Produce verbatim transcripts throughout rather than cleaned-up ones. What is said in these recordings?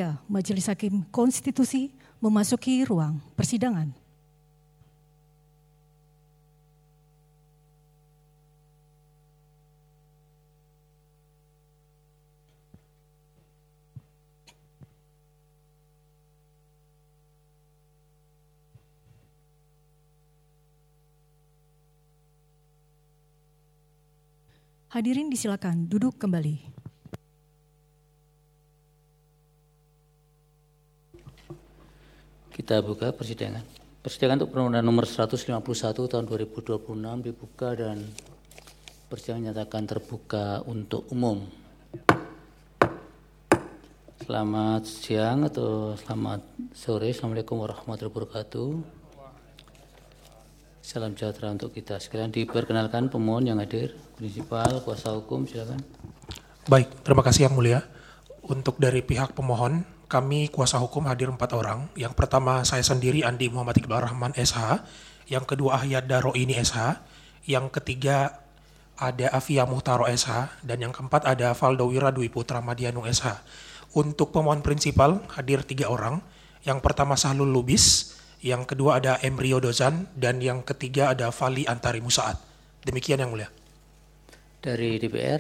mulia Majelis Hakim Konstitusi memasuki ruang persidangan. Hadirin disilakan duduk kembali. Kita buka persidangan. Persidangan untuk permohonan nomor seratus lima puluh satu tahun dua ribu dua puluh enam dibuka dan persidangan nyatakan terbuka untuk umum. Selamat siang atau selamat sore. Assalamualaikum warahmatullahi wabarakatuh. Salam sejahtera untuk kita sekalian. Diperkenalkan pemohon yang hadir, prinsipal, kuasa hukum, silakan. Baik, terima kasih Yang Mulia. Untuk dari pihak pemohon, kami kuasa hukum hadir empat orang. Yang pertama saya sendiri Andi Muhammad Iqbal Rahman S H, yang kedua Ahyad Daroini S H, yang ketiga ada Afia Muhtaro S H, dan yang keempat ada Valdo Wira Dwi Putra Madianung S H. Untuk pemohon prinsipal hadir tiga orang. Yang pertama Sahlul Lubis, yang kedua ada Emrio Dozan, dan yang ketiga ada Fali Antari Musaad. Demikian Yang Mulia. Dari D P R.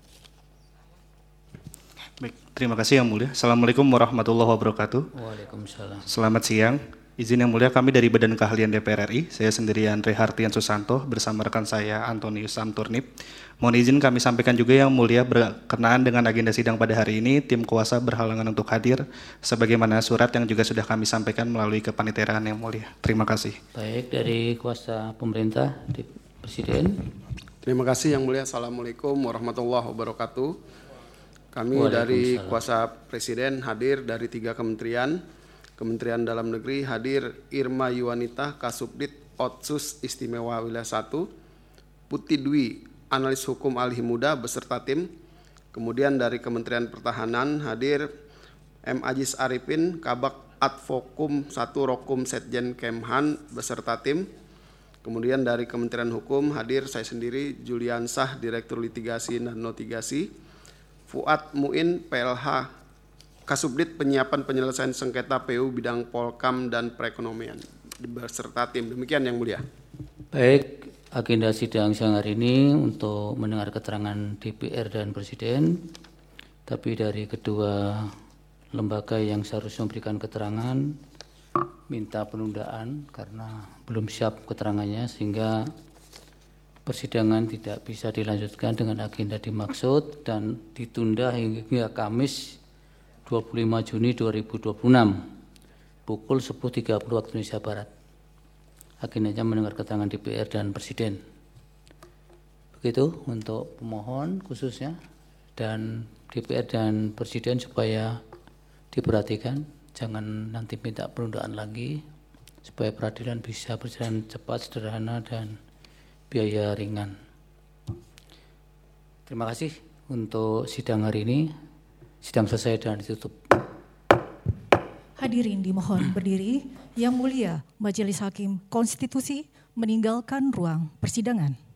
Baik, terima kasih Yang Mulia. Assalamualaikum warahmatullahi wabarakatuh. Waalaikumsalam. Selamat siang. Izin Yang Mulia, kami dari Badan Keahlian D P R R I. Saya sendiri Andre Hartian Susanto bersama rekan saya Antonius Samturnip. Mohon izin kami sampaikan juga Yang Mulia berkenaan dengan agenda sidang pada hari ini. Tim kuasa berhalangan untuk hadir sebagaimana surat yang juga sudah kami sampaikan melalui kepaniteraan Yang Mulia. Terima kasih. Baik, dari kuasa pemerintah, di Presiden. Terima kasih Yang Mulia. Assalamualaikum warahmatullahi wabarakatuh. Kami dari kuasa Presiden hadir dari tiga kementerian. Kementerian Dalam Negeri hadir Irma Yuwanita, Kasubdit Otsus Istimewa Wilayah satu, Putih Dwi, Analis Hukum Alih Muda beserta tim. Kemudian dari Kementerian Pertahanan hadir M. Ajis Arifin, Kabak Advokum satu Rokum Setjen Kemhan beserta tim. Kemudian dari Kementerian Hukum hadir saya sendiri Juliansah, Direktur Litigasi dan Notigasi, Fuad Muin, P L H Kasubdit Penyiapan Penyelesaian Sengketa P U Bidang Polkam dan Perekonomian beserta tim. Demikian Yang Mulia. Baik, agenda sidang siang hari ini untuk mendengar keterangan D P R dan Presiden, tapi dari kedua lembaga yang seharusnya memberikan keterangan minta penundaan karena belum siap keterangannya, sehingga persidangan tidak bisa dilanjutkan dengan agenda dimaksud dan ditunda hingga Kamis dua puluh lima Juni dua ribu dua puluh enam pukul sepuluh tiga puluh waktu Indonesia Barat. Agendanya mendengar keterangan D P R dan Presiden. Begitu untuk pemohon khususnya, dan D P R dan Presiden supaya diperhatikan, jangan nanti minta penundaan lagi supaya peradilan bisa berjalan cepat, sederhana, dan biaya ringan. Terima kasih untuk sidang hari ini. Sidang selesai dan ditutup. Hadirin dimohon berdiri. Yang Mulia Majelis Hakim Konstitusi meninggalkan ruang persidangan.